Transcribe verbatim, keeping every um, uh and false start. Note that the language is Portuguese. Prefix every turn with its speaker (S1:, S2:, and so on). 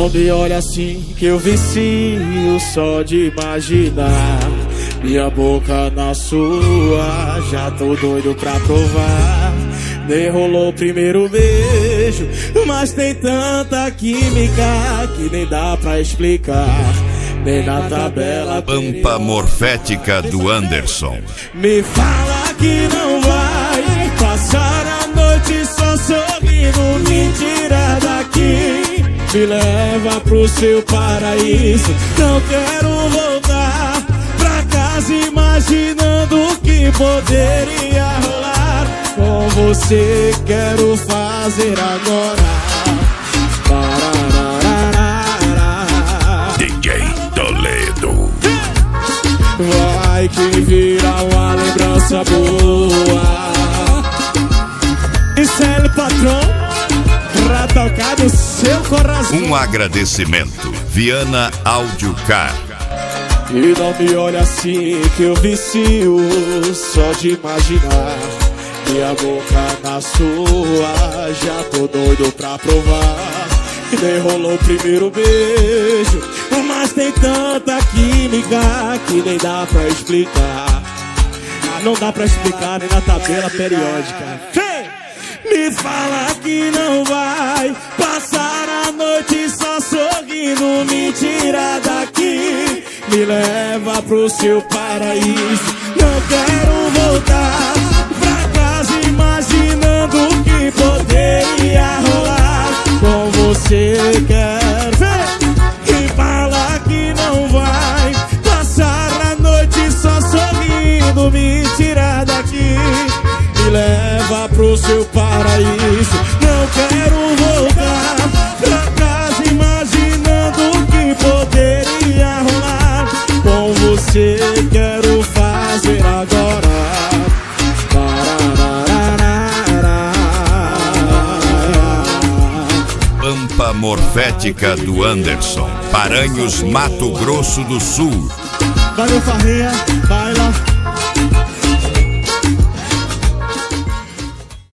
S1: não me olha assim que eu vicio só de imaginar minha boca na sua. Já tô doido pra provar. Nem rolou o primeiro beijo, mas tem tanta química que nem dá pra explicar, nem na tabela.
S2: Pampa morfética do Anderson.
S1: Me fala que não vai passar a noite só sorrindo, me tira daqui, me leva pro seu paraíso. Não quero voltar pra casa imaginando o que poderia rolar. Com você quero fazer agora.
S2: D J Toledo.
S1: Vai que vira uma lembrança boa. Isso é o patrão pra tocar no seu coração.
S2: Um agradecimento, Viana Audiocar.
S1: E não me olha assim que eu vicio só de imaginar minha boca na sua. Já tô doido pra provar. Que nem rolou o primeiro beijo, mas tem tanta química que nem dá pra explicar. Não dá pra explicar nem na tabela periódica. Me fala que não vai passar a noite só sorrindo, me tira daqui, me leva pro seu paraíso. Não quero voltar pra casa imaginando o que poderia rolar. Com você quero ver. E fala que não vai passar a noite só sorrindo, me tira daqui, me leva pro seu paraíso. Não quero voltar pra casa imaginando o que poderia rolar. Com você quero fazer agora.
S2: Pampa morfética do Anderson, Paranhos, Mato Grosso do Sul.
S1: Valeu, Farrinha, vai lá.